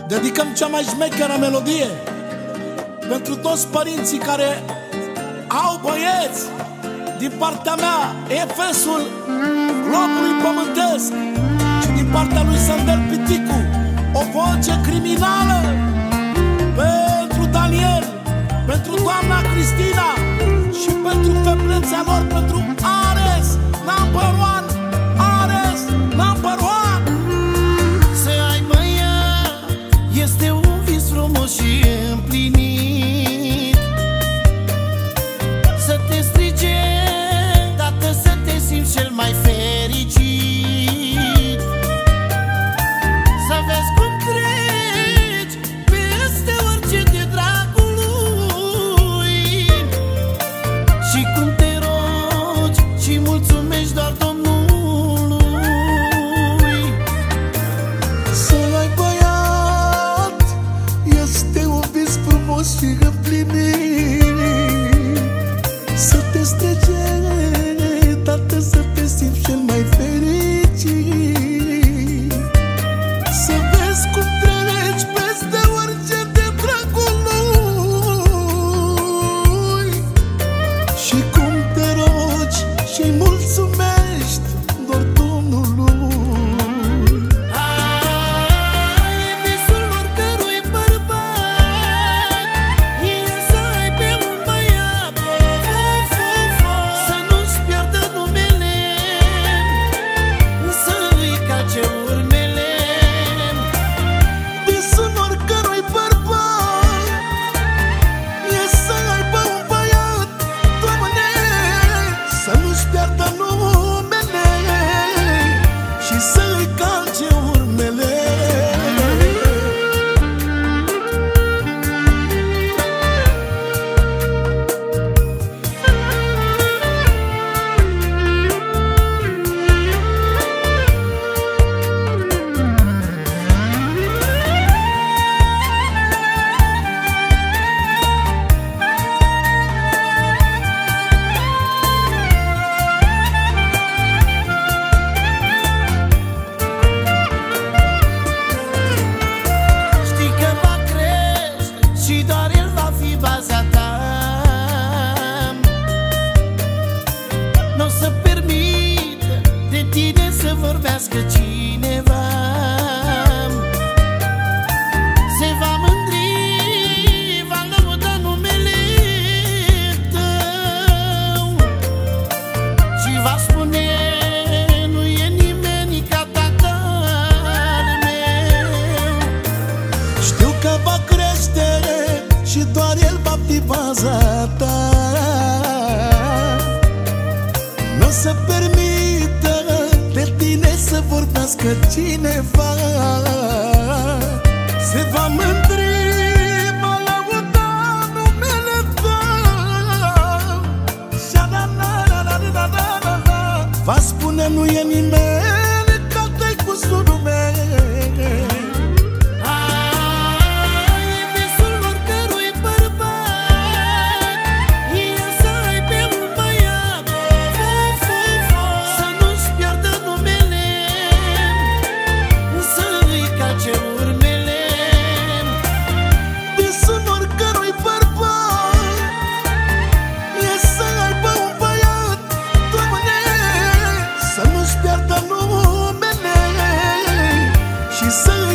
Dedicăm cea mai șmecheră melodie pentru toți părinții care au băieți. Din partea mea, Efesul globului pământesc, și din partea lui Sandel Piticu, o voce criminală. Pentru Daniel, pentru doamna Cristina și pentru feblețea lor, pentru Ares number one, Ares number one. Să ai băiat este un vis frumos și împlinit. Să te strice, tată, să te simți cel mai fericit. Să vezi cum treci peste orice de dragul lui și cum te rogi și mulțumești doar Domnului. Să ai băiat este un vis frumos și împlinit. Să te strece, tată, să te simți cel mai fericit. Să vezi cum treci peste orice de dragul lui și cum te rogi și mulțumești doar Domnului. E visul oricărui bărbat, e să aibă un băiat, să nu-și pierdă numele, să-i calce urmele. Visul oricărui bărbat e să aibă un băiat, Doamne, să nu-și piardă numele și să-i calce urmele. Știi că va crește și doar el va fi baza ta. N-o să permită de tine să vorbească cineva. Se va mândri, va lăuda numele tău și va spune: nu e nimeni ca tatăl meu. Știu că va crește și doar el va fi baza ta. Nu să permită de tine să vorbească cineva. Se va mândri, va lăuda numele tău. Sha-la-la-la-la-la-la-la. Va spune: nu e nimeni ca te-ai cu surume. E visul oricărui bărbat, e să aibă un băiat, să nu-și pierdă numele, să-i calce urmele. Visul oricărui bărbat e să aibă un băiat, Doamne, să nu-și piardă numele și să